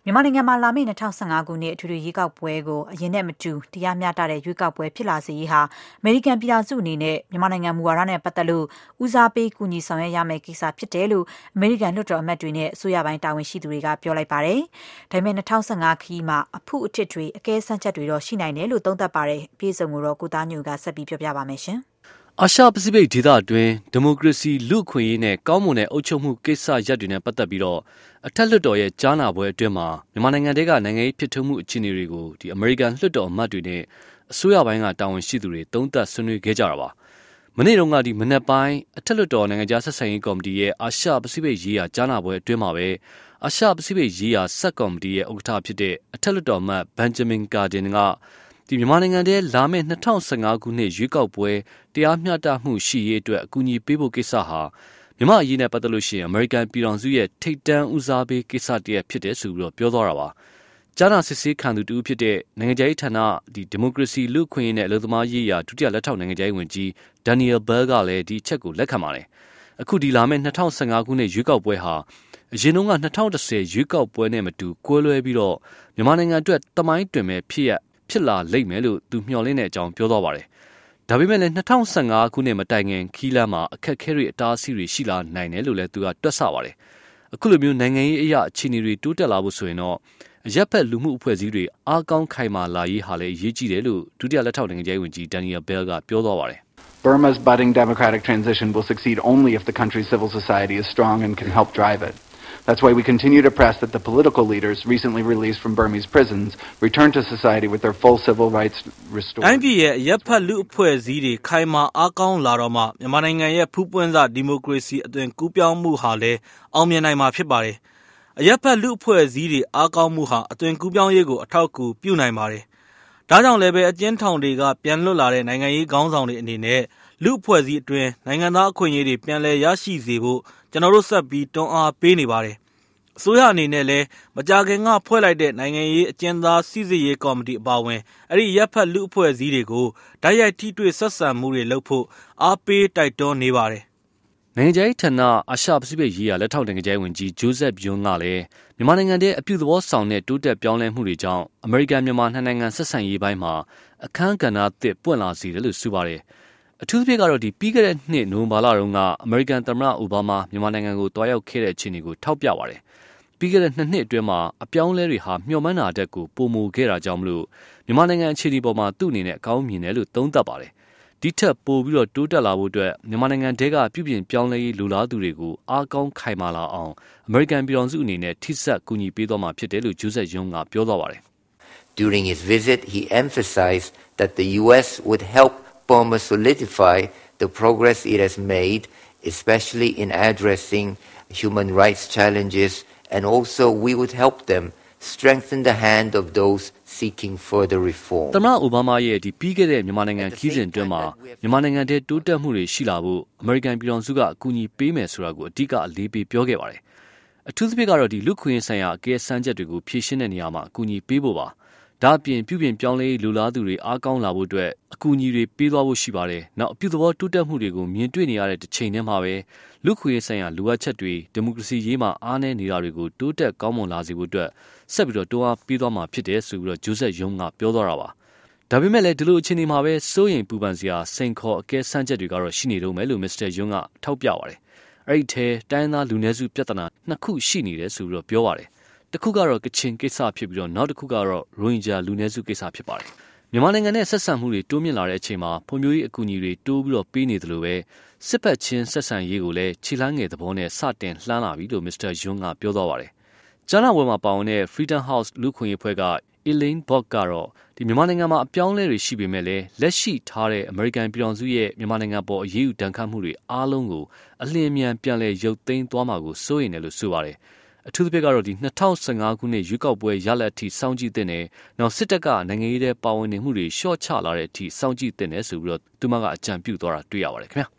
မြန်မာနိုင်ငံမှာလာမယ့်2015ခုနှစ်အထွေထွေရွေးကောက်ပွဲကိုအရင်နဲ့မတူတရားမျှတတဲ့ရွေးကောက်ပွဲဖြစ်လာစေရေးဟာအမေရိကန်ပြည်ထောင်စုအနေနဲ့မြန်မာနိုင်ငံမူဝါဒနဲ့ပတ်သက်လို့ဦးစားပေးကူညီဆောင်ရွက်ရမယ့်ကိစ္စဖြစ်တယ်လို့အမေရိကန်လွှတ်တော်အမတ်တွေနဲ့အစိုးရပိုင်းတာဝန်ရှိသူတွေကပြောလိုက်ပါတယ်။ဒါပေမဲ့2015ခရီးမှာအဖုအထစ်တွေအကဲစမ်းချက်တွေတော့ရှိနိုင်တယ်လို့သုံးသပ်ပါတယ်။ပြည်စုံကိုတော့ကိုသားညိုကဆက်ပြီးပြောပြပါမယ်ရှင်။အာရှပစိဖိတ်ဒေသအတွင်းဒီမိုကရေစီလူ့အခွင့်အရေးနဲ့ကောင်းမွန်တဲ့အုပ်ချုပ်မှုကိစ္စရပ်တွေနဲ့ပတ်သက်ပြီးတော့အထက်လွှတ်တော်ရဲ့ကြားနာပွဲအတွင်းမှာမြန်မာနိုင်ငံကနိုင်ငံရေးဖြစ်ထွန်းမှုအခြေအနေတွေကိုအမေရိကန်လွှတ်တော်အမတ်တွေနဲ့အစိုးရပိုင်းကတာဝန်ရှိသူတွေသုံးသပ်ဆွေးနွေးခဲ့ကြတာပါ။မနေ့တုန်းကမနက်ပိုင်းအထက်လွှတ်တော်နိုင်ငံခြားဆက်ဆံရေးကော်မတီရဲ့အာရှပစိဖိတ်ရေးရာကြားနာပွဲအတွင်းမှာပဲအာရှပစိဖိတ်ရေးရာဆက်ကော်မတီရဲ့ဥက္ကဋ္ဌဖြစ်တဲ့အထက်လွှတ်တော်အမတ်ဘန်ဂျမင်ကာဒင်ကမြန်မာနိုင်ငံထဲလာမယ့်2015ခုနှစ်ရွေးကောက်ပွဲတရားမျှတမှုရှိရေးအတွက်အကူအညီပေးဖို့ကိစ္စဟာမြန်မာအရေးနဲ့ပတ်သက်လို့ရှိရင်အမေရိကန်ပြည်ထောင်စုရဲ့ထိပ်တန်းဦးစားပေးကိစ္စတည်းဖြစ်တယ်ဆိုပြီးပြောသွားတာပါ။ကြားနာစစ်ဆေးခံသူတူဖြစ်တဲ့နိုင်ငံခြားရေးဌာနဒီမိုကရေစီလူ့အခွင့်အရေးနဲ့အလုပ်သမားရေးရာဒုတိယလက်ထောက်နိုင်ငံခြားရေးဝန်ကြီးဒန်နီယယ်ဘဲလ်ကလည်းဒီအချက်ကိုလက်ခံပါတယ်။အခုလာမယ့်2015ခုနှစ်ရွေးကောက်ပွဲဟာအရင်တုန်းက2010ရွေးကောက်ပွဲနဲ့မတူကွဲလွဲပြီးတော့မြန်မာနိုင်ငံအတွက်သမိုင်းတွင်မဲ့ဖြစ်လာလိမ့်မယ်လို့သူမျှော်လင့်တဲ့အကြောင်းပြောသွားပါတယ်။ဒါပေမဲ့လည်း2015ခုနှစ်မတိုင်ခင်ခီးလမ်းမှာအခက်အခဲတွေအတားအဆီးတွေရှိလာနိုင်တယ်လို့လည်းသူကတွက်ဆပါတယ်။အခုလိုမျိုးနိုင်ငံရေးအရာအခြေအနေတွေတိုးတက်လာဖို့ဆိုရင်တော့အရက်ဖက်လူမှုအဖွဲ့အစည်းတွေအားကောင်းခိုင်မာလာရေးဟာလည်းအရေးကြီးတယ်လို့ဒုတိယလက်ထောက်နိုင်ငံခြားရေးဝန်ကြီးဒန်နီယယ်ဘဲလ်ကပြောသွားပါတယ်။ Burma's budding democratic transition will succeed only if the country's civil society is strong and can help drive it. That's why we continue to press that the political leaders recently released from Burmese prisons return to society with their full civil rights restored. တိုင်းပြည်ရဲ့ရပ်ဖက်လူအဖွဲ့အစည်းတွေခိုင်မာအားကောင်းလာတော့မှမြန်မာနိုင်ငံရဲ့ဖူးပွင့်စဒီမိုကရေစီအသွင်ကူးပြောင်းမှုဟာလည်းအောင်မြင်နိုင်မှာဖြစ်ပါတယ်။အရပ်ဖက်လူအဖွဲ့အစည်းတွေအားကောင်းမှုဟာအသွင်ကူးပြောင်းရေးကိုအထောက်အကူပြုနိုင်ပါတယ်။ဒါကြောင့်လည်းပဲအကျဉ်းထောင်တွေကပြန်လွတ်လာတဲ့နိုင်ငံရေးခေါင်းဆောင်တွေအနေနဲ့လူအဖွဲ့အစည်းအတွင်းနိုင်ငံသားအခွင့်အရေးတွေပြန်လည်ရရှိစေဖို့ကျွန်တော်တို့ဆက်ပြီးတွန်းအားပေးနေပါတယ်။အစိုးရအနေနဲ့လည်းမကြာခင်ကဖွဲ့လိုက်တဲ့နိုင်ငံရေးအကျဉ်းသားစီစစ်ရေးကော်မတီအပါအဝင်အဲ့ဒီရပ်ဖက်လူအဖွဲ့အစည်းတွေကိုတိုက်ရိုက်ထိတွေ့ဆက်ဆံမှုတွေလုပ်ဖို့အားပေးတိုက်တွန်းနေပါတယ်။နိုင်ငံခြားရေးဌာနအာရှပစိဖိတ်ရေးရာလက်ထောက်နိုင်ငံခြားရေးဝန်ကြီးဂျိုးဇက်ယွန်းကလည်းမြန်မာနိုင်ငံရဲ့အပြုသဘောဆောင်တဲ့တိုးတက်ပြောင်းလဲမှုတွေကြောင့်အမေရိကန်မြန်မာနှစ်နိုင်ငံဆက်ဆံရေးပိုင်းမှာအခမ်းကဏ္ဍသစ်ပွင့်လာစေတယ်လို့ဆိုပါတယ်။အထူးသဖြင့်ကတော့ပြီးခဲ့တဲ့နှစ်နိုဝင်ဘာလတုန်းကအမေရိကန်သမ္မတအိုဘားမားမြန်မာနိုင်ငံကိုတွားရောက်ခဲ့တဲ့အခြေအနေကိုထောက်ပြပါတယ်။ပြီးခဲ့တဲ့နှစ်အတွင်းမှာအပြောင်းလဲတွေဟာမျှော်မှန်းတာတက်ကိုပိုမိုခဲ့တာကြောင့်မလို့မြန်မာနိုင်ငံအခြေအနေပေါ်မှာသူ့အနေနဲ့အကောင်းမြင်တယ်လို့သုံးသပ်ပါတယ်။ဒီထက်ပိုပြီးတိုးတက်လာဖို့အတွက်မြန်မာနိုင်ငံတဲကပြုပြင်ပြောင်းလဲရေးလိုလားသူတွေကိုအားကောင်းခိုင်မာလာအောင်အမေရိကန်ပြည်ထောင်စုအနေနဲ့ထိစပ်ကူညီပေးသွားမှာဖြစ်တယ်လို့ဂျိုးဇက်ယွန်းကပြောသွားပါတယ်။ During his visit, he emphasized that the U.S. would help Burma solidify the progress it has made, especially in addressing human rights challenges, and also we would help them strengthen the hand of those seeking further reform. သမ္မတအိုဘားမားရဲ့ပြီးခဲ့တဲ့မြန်မာနိုင်ငံခီးစဉ်အတွင်းမှာမြန်မာနိုင်ငံထဲတိုးတက်မှုတွေရှိလာဖို့အမေရိကန်ပြည်ထောင်စုကအကူအညီပေးမယ်ဆိုတာကိုအဓိကအလေးပေးပြောခဲ့ပါတယ်။အထူးသဖြင့်ကတော့လူခွင့်ဆိုင်ရာအကဲစမ်းချက်တွေကိုဖြည့်ရှင်းတဲ့နေရာမှာအကူအညီပေးဖို့ပါ။ဒါအပြင်ပြုပြင်ပြောင်းလဲလူလားသူတွေအားကောင်းလာဖို့အတွက်အကူအညီတွေပေးသွားဖို့ရှိပါတယ်။နောက်အပြုသဘောတိုးတက်မှုတွေကိုမြင်တွေ့နေရတဲ့တစ်ချိန်တည်းမှာပဲလူခွင့်ဆိုင်ရာလိုအပ်ချက်တွေဒီမိုကရေစီရေးမှာအားနည်းနေတာတွေကိုတိုးတက်ကောင်းမွန်လာစေဖို့အတွက်ဆက်ပြီးတွန်းအားပေးသွားမှာဖြစ်တယ်ဆိုပြီးဂျိုးဇက်ယွန်းကပြောသွားတာပါ။ဒါပေမဲ့လည်းဒီလိုအခြေအနေမှာပဲစိုးရိမ်ပူပန်စရာစိန်ခေါ်အကဲစမ်းချက်တွေကတော့ရှိနေတော့မယ်လို့မစ္စတာယွန်းကထောက်ပြပါတယ်။အဲ့ဒီထဲတိုင်းသားလူနည်းစုပြဿနာနှစ်ခုရှိနေတယ်ဆိုပြီးပြောပါတယ်။တစ်ခုကတော့ကချင်ကိစ္စဖြစ်ပြီးနောက်တစ်ခုကတော့ရိုဟင်ဂျာလူနည်းစုကိစ္စဖြစ်ပါတယ်။မြန်မာနိုင်ငံနဲ့ဆက်ဆံမှုတွေတိုးမြင့်လာတဲ့အချိန်မှာဖွံ့ဖြိုးရေးအကူအညီတွေတိုးပြီးပေးနေတယ်လို့ပဲစစ်ဖက်ချင်းဆက်ဆံရေးကိုလည်းခြေလှမ်းငယ်သဘောနဲ့စတင်လှမ်းလာပြီလို့မစ္စတာယွန်းကပြောသွားပါတယ်။ကြားနာပွဲမှာပါဝင်တဲ့ Freedom House လူခွင့်ရေးဖွဲ့က Elaine Bock ကတော့မြန်မာနိုင်ငံမှာအပြောင်းအလဲတွေရှိပေမဲ့လည်းလက်ရှိထားတဲ့အမေရိကန်ပြည်ထောင်စုရဲ့မြန်မာနိုင်ငံပေါ်အရေးယူဒဏ်ခတ်မှုတွေအားလုံးကိုအလျင်အမြန်ပြန်လည်ရုပ်သိမ်းသွားမှာကိုစိုးရိမ်တယ်လို့ဆိုပါတယ်။အထူးသဖြင့်ကတော့2015ခုနှစ်ရွေးကောက်ပွဲရလဒ်အထိစောင့်ကြည့်တဲ့နယ်နောက်စစ်တပ်ကနိုင်ငံရေးထဲပါဝင်နေမှုတွေရှော့ချလာတဲ့အထိစောင့်ကြည့်တဲ့နယ်ဆိုပြီးသူမကအကြံပြုသွားတာတွေ့ရပါတယ်ခင်ဗျာ။